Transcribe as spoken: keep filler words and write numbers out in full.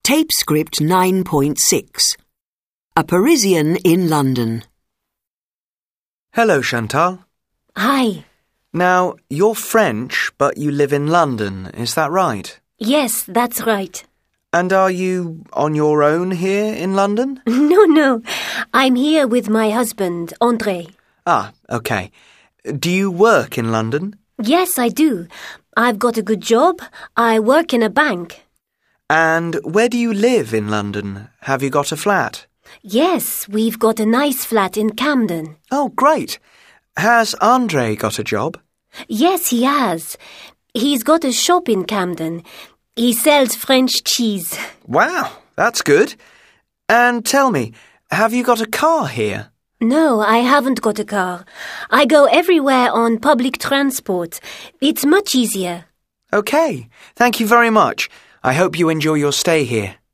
Tape script nine point six. A Parisian in London. Hello, Chantal. Hi. Now, you're French, but you live in London, is that right? Yes, that's right. And are you on your own here in London? No, no. I'm here with my husband, André. Ah, okay. Do you work in London? Yes, I do. I've got a good job. I work in a bank. And where do you live in London? Have you got a flat? Yes, we've got a nice flat in Camden. Oh, great. Has André got a job? Yes, he has. He's got a shop in Camden. He sells French cheese. Wow, that's good. And tell me, have you got a car here? No, I haven't got a car. I go everywhere on public transport. It's much easier. Okay, thank you very much. I hope you enjoy your stay here.